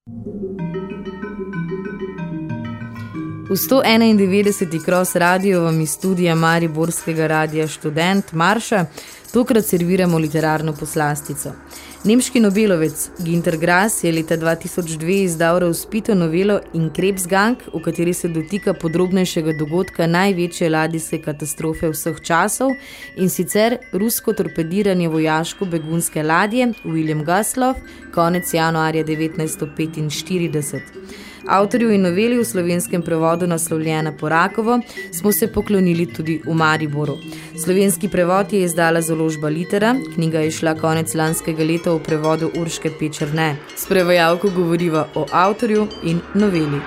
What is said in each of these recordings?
V 191. Cross Radio vam iz studija mariborskega radia Študent Marša tokrat serviramo literarno poslastico. Nemški nobelovec Günter Grass je leta 2002 izdal razvpito novelo In Krebsgang, v kateri se dotika podrobnejšega dogodka največje ladijske katastrofe vseh časov, in sicer rusko torpediranje vojaško-begunske ladje William Gustloff konec januarja 1945. Avtorju in noveli v slovenskem prevodu naslovljena po Rakovo smo se poklonili tudi v Mariboru. Slovenski prevod je izdala založba Litera, knjiga je šla konec lanskega leta v prevodu Urške Pečerne. S prevajalko govoriva o avtorju in noveli.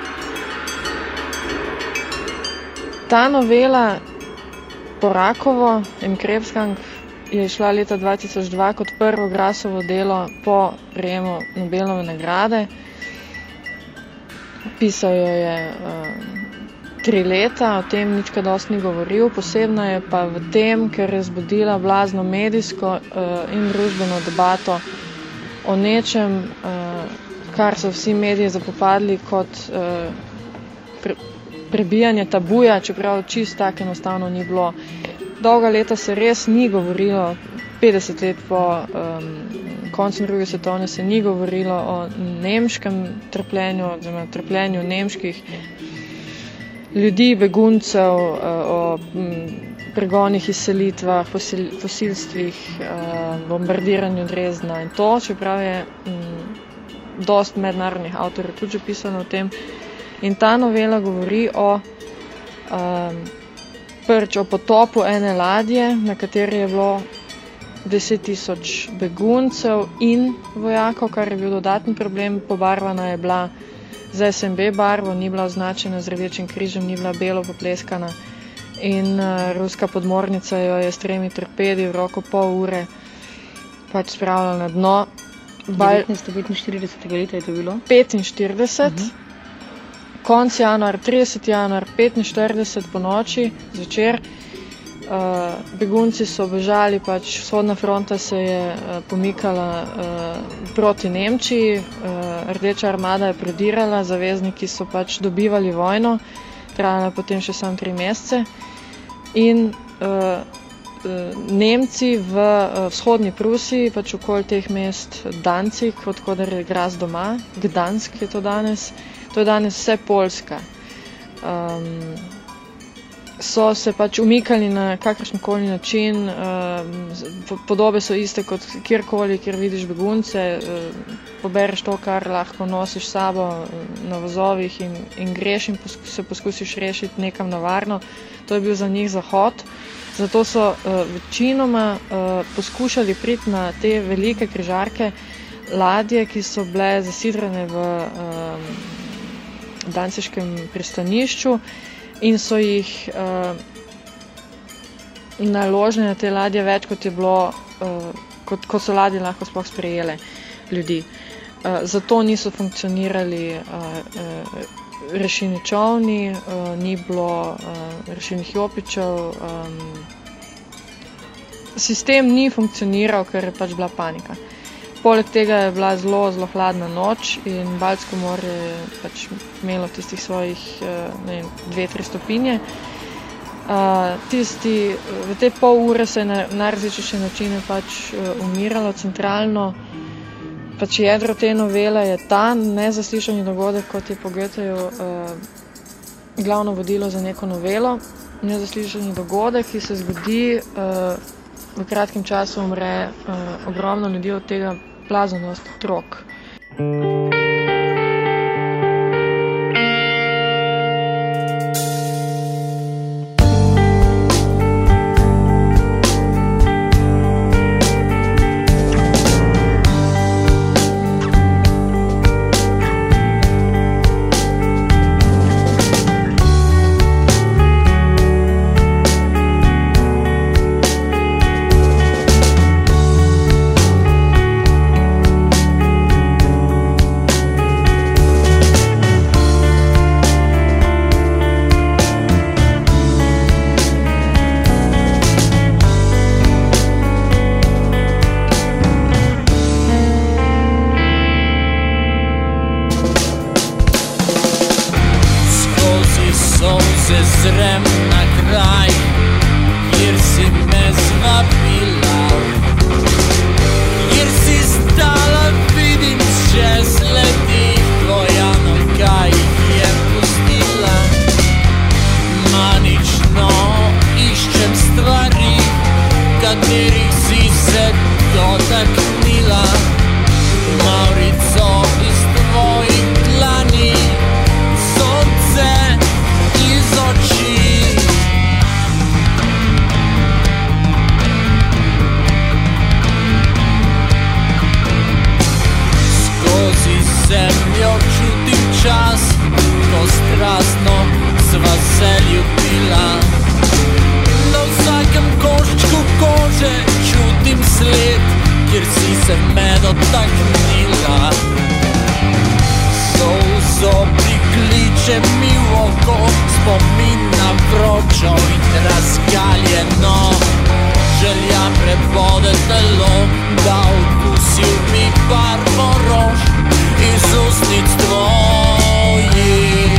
Ta novela po Rakovo, In Krebsgang, je šla leta 2002 kot prvo Grassovo delo po prejemu Nobelove nagrade. Pisal jo je 3 leta, o tem nič kaj dosti ni govoril, posebno je pa v tem, ker je zbudila blazno medijsko in družbeno debato o nečem, kar so vsi mediji zapopadli kot prebijanje tabuja, čeprav čisto tako enostavno ni bilo. Dolga leta se res ni govorilo, 50 let po koncu druge svetovne se ni govorilo o nemškem trpljenju, oziroma trpljenju nemških ljudi, beguncev, o pregonih, izselitvah, posilstvih, bombardiranju Dresdna in to, čeprav je dosti mednarodnih avtorjev tudi že pisano o tem. In ta novela govori o potopu ene ladje, na kateri je bilo 10,000 beguncev in vojakov, kar je bil dodaten problem. Pobarvana je bila z SNB barvo, ni bila označena z rdečim križem, ni bila belo popleskana in ruska podmornica jo je s 3 torpedi v roko pol ure pač spravila na dno. 1945. leta je to bilo? 45. Konc januar, 30. januar, 45 po noči, zvečer. Begunci so bežali, pač vzhodna fronta se je pomikala proti Nemčiji, Rdeča armada je prodirala, zavezniki so pač dobivali vojno, trajala potem še samo 3 mesece in Nemci v vzhodni Prusiji, pač okoli teh mest Danzig, odkoder je Grass doma, Gdansk je to je danes vse Poljska. So se pač umikali na kakršenkoli način, podobe so iste kot kjerkoli, kjer vidiš begunce, pobereš to, kar lahko nosiš s sabo na vozovih in greš in se poskusiš rešiti nekam na varno. To je bil za njih zahod. Zato so večinoma poskušali priti na te velike križarke ladje, ki so bile zasidrane v danziškem pristanišču in so jih naložili na te ladje več, kot je bilo, kot so ladje lahko sploh sprejele ljudi. Zato niso funkcionirali rešilni čolni, ni bilo rešilnih jopičev. Sistem ni funkcioniral, ker je pač bila panika. Poleg tega je bila zelo, zelo hladna noč in Baltsko morje je pač imelo tistih svojih 2-3 stopinje. V te pol ure se je na najrazličnejše načine pač umiralo. Centralno pač jedro te novele je ta nezaslišani dogodek, kot je po Goetheju glavno vodilo za neko novelo. Nezaslišani dogodek, ki se zgodi, v kratkem času umre ogromno ljudi, od tega blazno dosti otrok. ozrem na kraj, kjer si me zvabila, kjer si stala, vidim še sledi, tvoja noga jih je pustila. Manično iščem stvari, katerih si se dotaknila. Maurico iz tvojih dlani, sonce iz oči. Skozi zemljo čutim čas, ko strastno sva se ljubila. Na vsakem koščku kože čutim sled, kjer si se me dotaknila. Solzo prikliče mi v oko, spomin na vročo in razgaljeno. Želja prebode telo, da okusil mi barvo rož iz ustnic tvojih.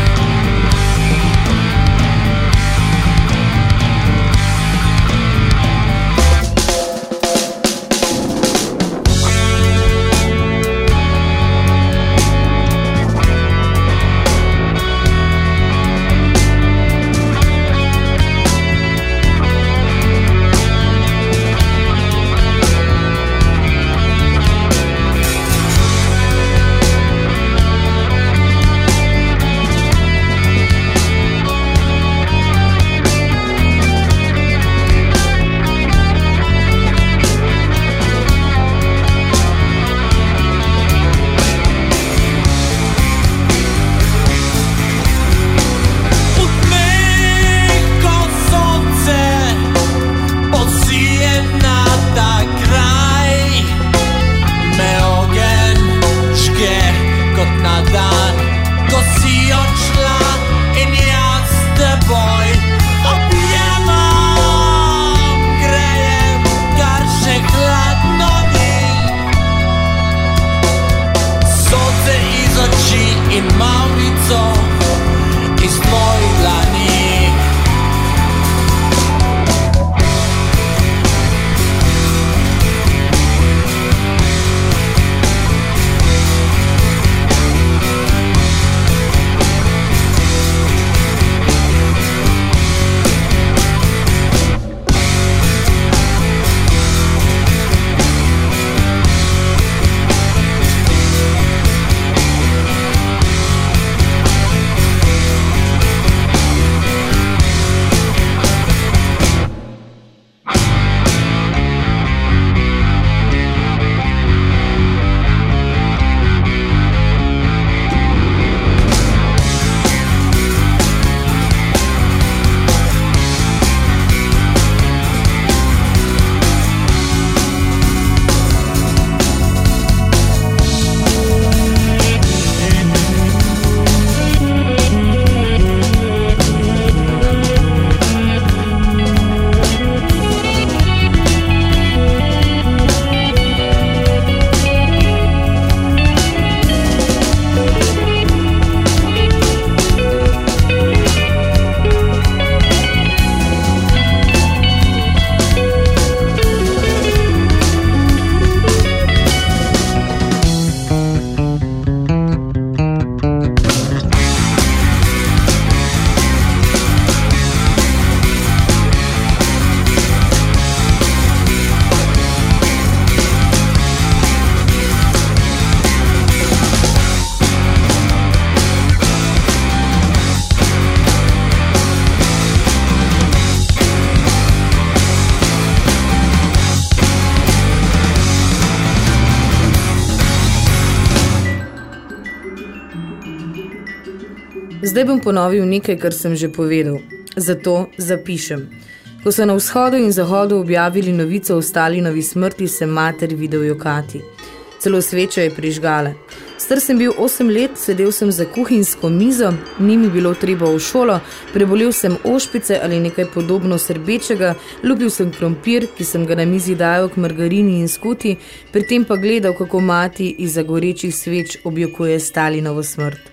Zdaj bom ponovil nekaj, kar sem že povedal. Zato zapišem. Ko so na vzhodu in zahodu objavili novico o Stalinovi smrti, sem mater videl jokati. Celo sveča je prižgala. Star sem bil 8 let, sedel sem za kuhinjsko mizo, ni mi bilo treba v šolo, prebolel sem ošpice ali nekaj podobno srbečega, lupil sem krompir, ki sem ga na mizi dajal k margarini in skuti, pri tem pa gledal, kako mati iz zagorečih sveč objokuje Stalinovo smrt.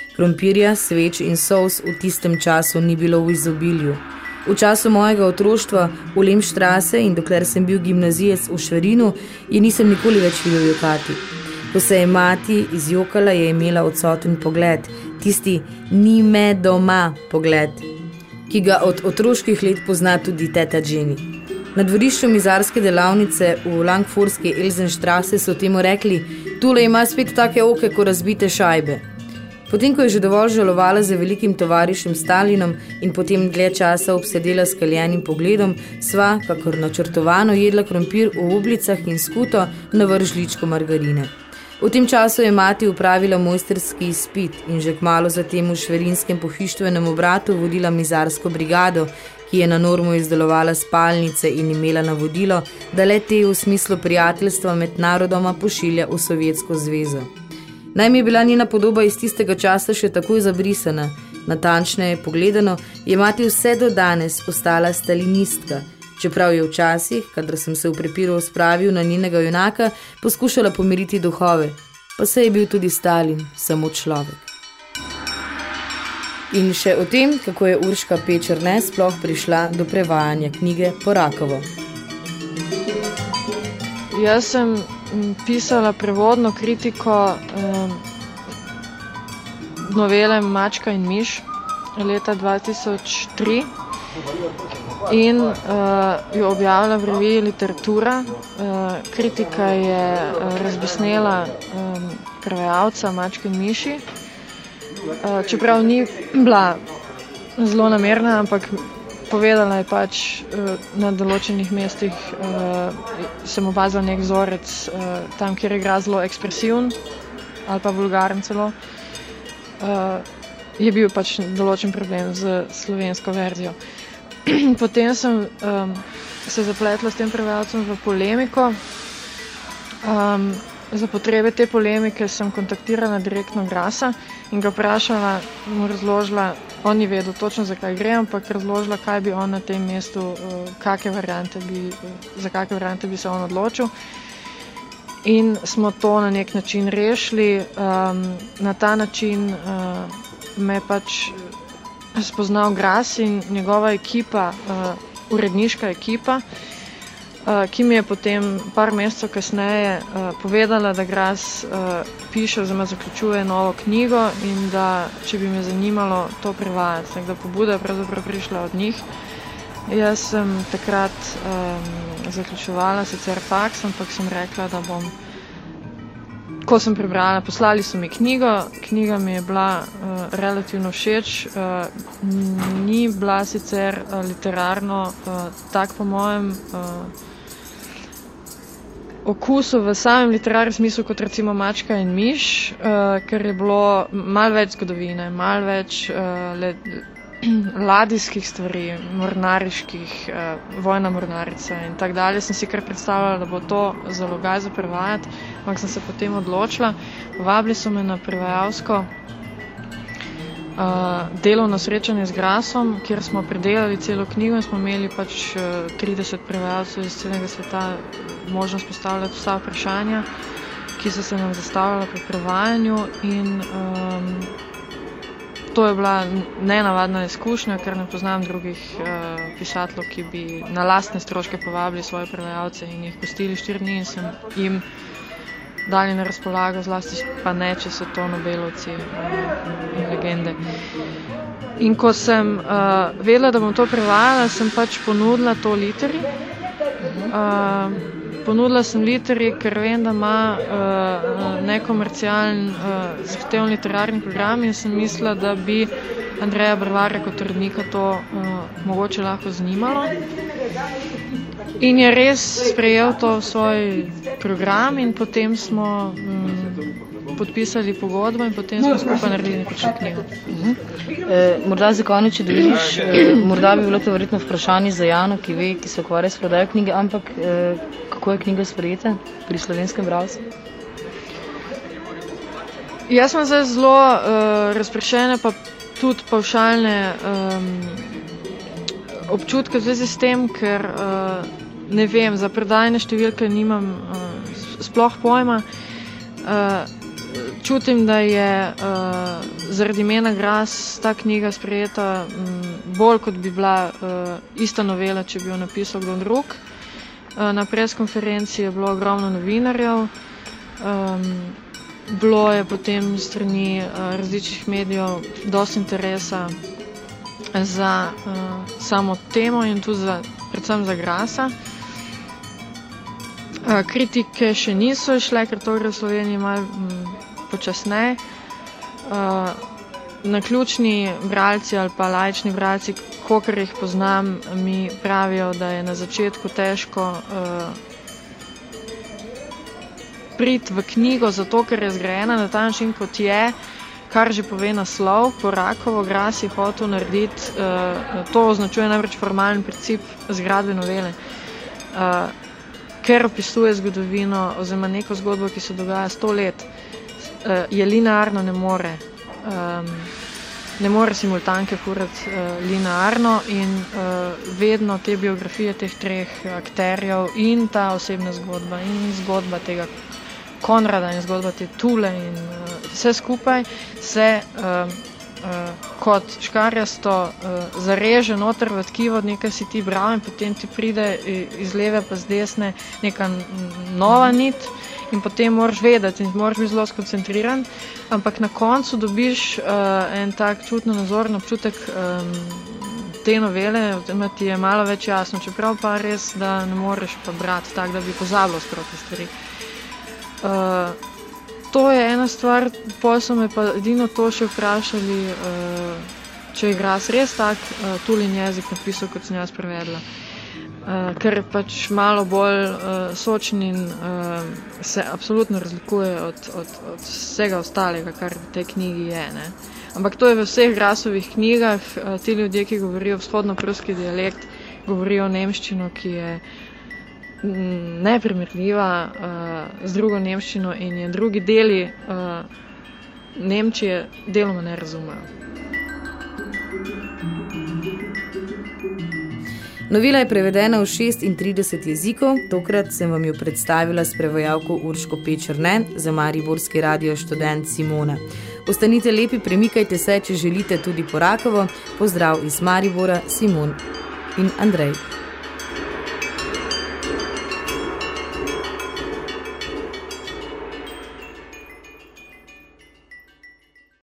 Krompirja, sveč in sous v tistem času ni bilo v izobilju. V času mojega otroštva v Lemštrase in dokler sem bil gimnazijec v Šverinu, je nisem nikoli več videl jokati. Ko se je mati izjokala, je imela odsoten pogled, tisti ni me doma pogled, ki ga od otroških let pozna tudi teta Jenny. Na dvorišču mizarske delavnice v Langforski Elsenstrasse so temu rekli, tule ima spet take oke, ko razbite šajbe. Potem, ko je že dovolj žalovala za velikim tovarišem Stalinom in potem dlje časa obsedela s kaljenim pogledom, sva, kakor načrtovano, jedla krompir v oblicah in skuto na vrh žličko margarine. V tem času je mati upravila mojsterski izpit in že kmalu zatem v šverinskem pohištvenem obratu vodila mizarsko brigado, ki je na normu izdelovala spalnice in imela navodilo, da le te v smislu prijateljstva med narodoma pošilja v Sovjetsko zvezo. Naj mi je bila njena podoba iz tistega časa še takoj zabrisana. Natančneje pogledano, je mati vse do danes ostala stalinistka, čeprav je včasih, kadar sem se v prepiru spravil na njenega junaka, poskušala pomiriti duhove, pa se je bil tudi Stalin samo človek. In še o tem, kako je Urška Pečerne sploh prišla do prevajanja knjige po Rakovo. Jaz sem pisala prevodno kritiko novele Mačka in miš leta 2003 in jo objavila v reviji Literatura. Kritika je razbesnela prevajalca Mačke in miši, čeprav ni bila zelo namerna, ampak povedala je pač na določenih mestih, sem opazila nek vzorec tam, kjer je igra zelo ekspresiven ali pa vulgaren celo, je bil pač določen problem z slovensko verzijo. Potem sem se zapletla s tem prevajalcem v polemiko. Za potrebe te polemike sem kontaktirala direktno Grasa in ga vprašala, mu razložila, on ni vedel točno, zakaj gre, ampak razložila, kaj bi on na tem mestu, za kakve variante bi se on odločil. In smo to na nek način rešili. Na ta način me pač spoznal Gras in njegova ekipa, uredniška ekipa, ki mi je potem par mesecev kasneje povedala, da Gras piše oziroma zaključuje novo knjigo in da, če bi me zanimalo to prevajati, tako da pobuda je pravzaprav prišla od njih. Jaz sem takrat zaključevala sicer faks, ampak sem rekla, da bom, ko sem prebrala, poslali so mi knjigo, knjiga mi je bila relativno všeč, ni bila sicer literarno tak po mojem okusu v samem literarnem smislu kot recimo Mačka in miš, ker je bilo malo več zgodovine, malo več ladijskih stvari, mornariških, vojna mornarica in tak dalje. Sem si kar predstavljala, da bo to zalogaj za prevajati, ampak sem se potem odločila. Vabili so me na prevajalsko delovno srečanje z Grasom, kjer smo predelali celo knjigo in smo imeli pač 30 prevajalcev iz celega sveta možnost postavljati vsa vprašanja, ki so se nam zastavljala pri prevajanju in to je bila nenavadna izkušnja, ker ne poznam drugih pisateljev, ki bi na lastne stroške povabili svoje prevajalce in jih pustili 4 dni in sem jim dali na razpolago, zlasti pa ne, če so to Nobelovci in legende. In ko sem vedela, da bom to prevajala, sem pač ponudila to Literi. Ponudila sem Literi, ker vem, da ima nekomercialen zahteven literarni program in sem mislila, da bi Andreja Brvarja kot urednika to mogoče lahko zanimalo. In je res sprejel to v svoj program in potem smo podpisali pogodbo in potem smo skupaj naredili nekaj knjigo. Morda za konec, če deliš, morda bi bilo to verjetno vprašanje za Jano, ki ve, ki se ukvarja s prodajo knjige, ampak kako je knjiga sprejeta pri slovenskem bralcu? Jaz sem zdaj zelo razpršene, pa tudi pavšalne občutke v zvezi s tem, ker ne vem, za prodajne številke nimam sploh pojma. čutim, da je zaradi imena Gras ta knjiga sprejeta bolj, kot bi bila ista novela, če bi jo napisal kdo drug. Na preskonferenci je bilo ogromno novinarjev, bilo je potem strani različnih medijev dosti interesa za samo temo in tudi predvsem za Grasa. Kritike še niso išle, ker to gre v Sloveniji malo počasneje. Naključni bralci ali pa laični bralci, kolikor jih poznam, mi pravijo, da je na začetku težko priti v knjigo, zato ker je zgrajena na ta način, kot je, kar že pove naslov. Po Rakovo Gras je hotel narediti, to označuje namreč formalen princip zgradbe novele, ker opisuje zgodovino oziroma neko zgodbo, ki se dogaja 100 let, je linearno ne more. Ne more simultanke furati linearno in vedno te biografije teh treh akterjev in ta osebna zgodba in zgodba tega Konrada in zgodba te Tule in vse skupaj se kot škarjasto zareže noter v tkivo, nekaj si ti bral in potem ti pride iz leve pa z desne neka nova nit in potem moraš vedeti in moraš biti zelo skoncentriran, ampak na koncu dobiš en tak čutno nazoren občutek te novele, ti je malo več jasno, čeprav pa res, da ne moreš pa brati tak, da bi pozabil sproti stvari. To je ena stvar, potem so me pa edino to še vprašali, če je Gras res tak Tulin jezik napisal, kot sem jaz prevedla. Ker je pač malo bolj sočen in se absolutno razlikuje od vsega ostalega, kar v tej knjigi je. Ne? Ampak to je v vseh Grasovih knjigah. Ti ljudje, ki govorijo vzhodno-pruski dialekt, govorijo nemščino, ki je neprimerljiva z drugo nemščino in je drugi deli Nemčije deloma ne razumejo. Novela je prevedena v 36 jezikov, tokrat sem vam jo predstavila s prevajalko Urško Pečerne za mariborski radio študent Simona. Ostanite lepi, premikajte se, če želite tudi po Rakovo. Pozdrav iz Maribora, Simon in Andrej.